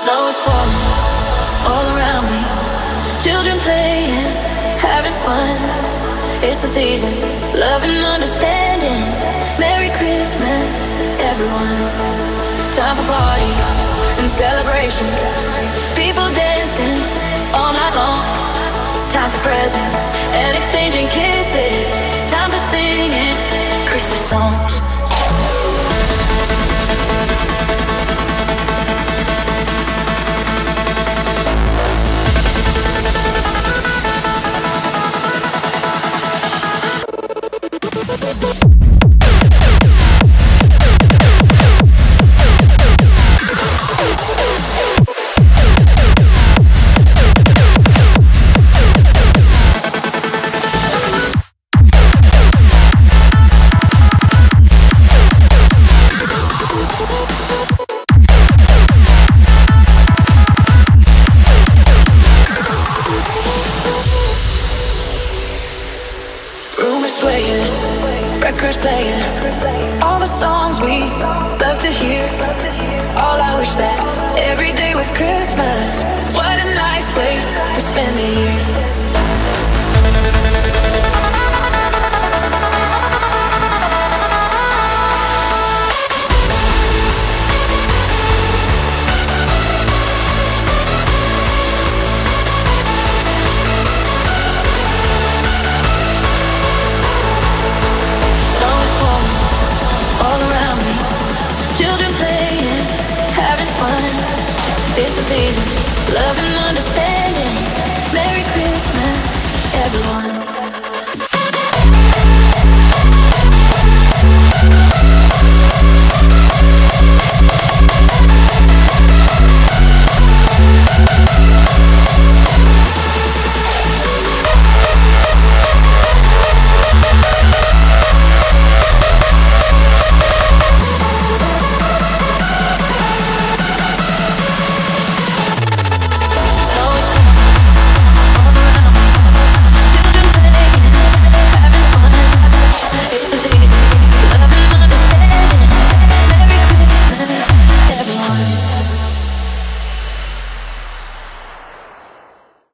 Snow is falling all around me. Children playing, having fun. It's the season, love and understanding. Merry Christmas, everyone. Time for parties and celebration. People dancing all night long. Time for presents and exchanging kisses. Time for singing Christmas songs. Records playing all the songs we love to hear. All I wish that every day was Christmas. What a nice way to spend the year. Children playing, having fun. It's the season, love and